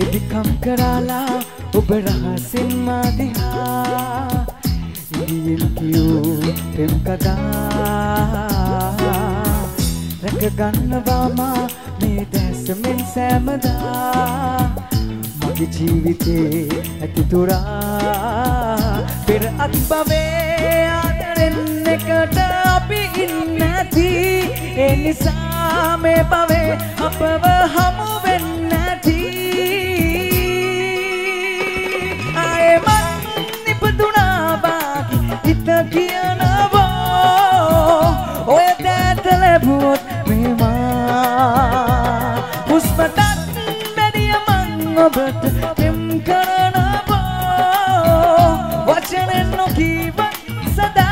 ඉදිකම් කරලා ඔබ රහසින් මා දිහා ඉදිරියෙන් කියූ පෙම් කතා රැක ගන්නවා මා මේ දැසමෙන් සෑමදා මගේ ජීවිතේ ඇති තුරා පෙර අත්බවේ ආදරෙන් එකට අපි ඉන්න ඇති ඒ නිසා මේ භවයේ අපව හමු වෙන්න ඇති ආයෙමත් නිපදුනා වාගේ හිත කියනවා ඔය දැත ලැබුවොත් මේවා හුස්මටත් බැරිය මං ඔබට පෙම් කරනවා වචනෙන් නොකීව සදා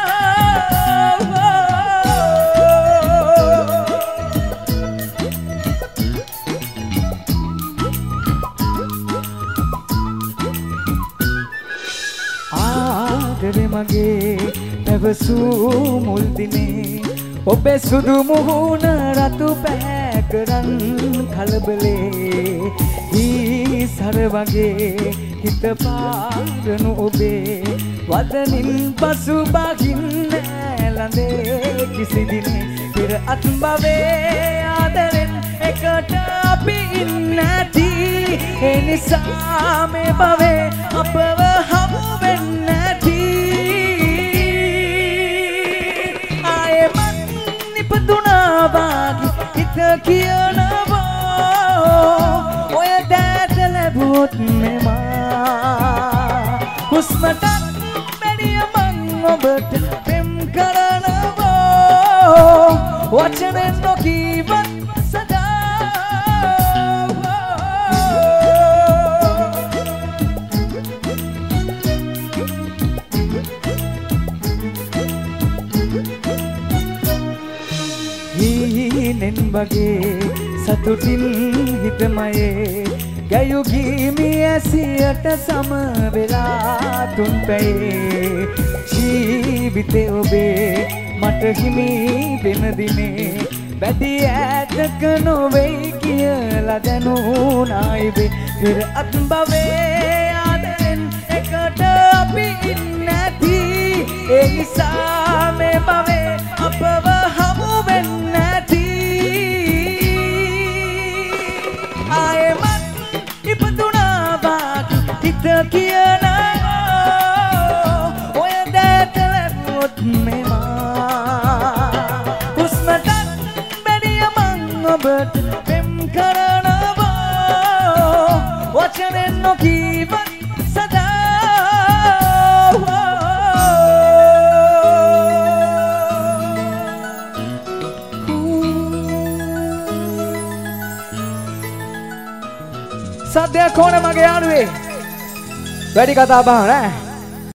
ආදරේ මගේ පැවසූ මුල් දිනේ ඔබේ සුදු මුහුණ රතු පැහැ කරන් කලබලේ ඊසර වගේ හිත පාරනු ඔබේ වදනින් පසු බහින්න ළඳේ කිසි දිනේ පෙර අත්බවේ ආදරෙන් එකට අපි ඉන්න ඇති ඒ නිසා මේ භවයේ අපව හමු වෙන්න ඇති ආයෙමත් නිපදුනා වාගේ හිත කියනවා ඔය දැත ලැබුවොත් මෙමා හුස්මටත් බැරිය මං ඔබට පෙම් කරනවා වචනෙන් නොකීවත් සදා හීනෙන් වගේ සතුටින් හිතමයේ ගැයු ගීමි ඇසියට සම වෙලා තුන් පැයේ ජීවිතේ ඔබේ මට හිමි වෙන දිනේ බැදි ඈතක නොවෙයි කියලා දැනුණායි වේ පෙර අත්බවේ ආදරෙන් එකට අපි ඉන්න ඇති ඒ නිසා මේ භවයේ අපව හමු වෙන්න ඇති ආයෙමත් ඉපදුනා වාගේ හිත කියනවා ඔය දැත ලැබුවොත් මේවා හුස්මටත් බැරිය මං ඔබට පෙම් කරනවා වචනෙන් නොකීවත් සදා සද්දයක් ඕන මගේ යාළුවේ වැඩි කතා බහ නෑ